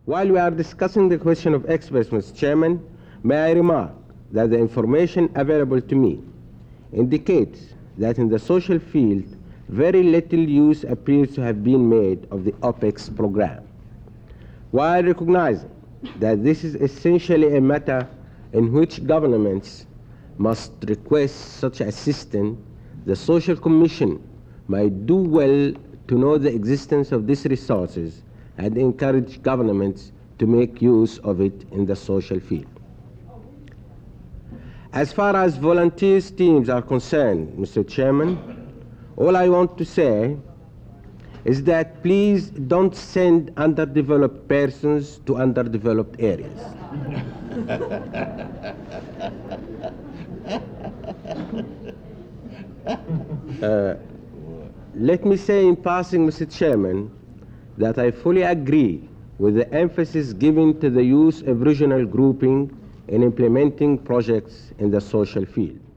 While we are discussing the question of experts, Mr. Chairman, may I remark that the information available to me indicates that in the social field, very little use appears to have been made of the OPEX program. While recognizing that this is essentially a matter in which governments must request such assistance, the Social Commission might do well to know the existence of these resources and encourage governments to make use of it in the social field. As far as volunteers teams are concerned, Mr. Chairman, all I want to say is that please don't send underdeveloped persons to underdeveloped areas. Let me say in passing, Mr. Chairman, that I fully agree with the emphasis given to the use of regional grouping in implementing projects in the social field.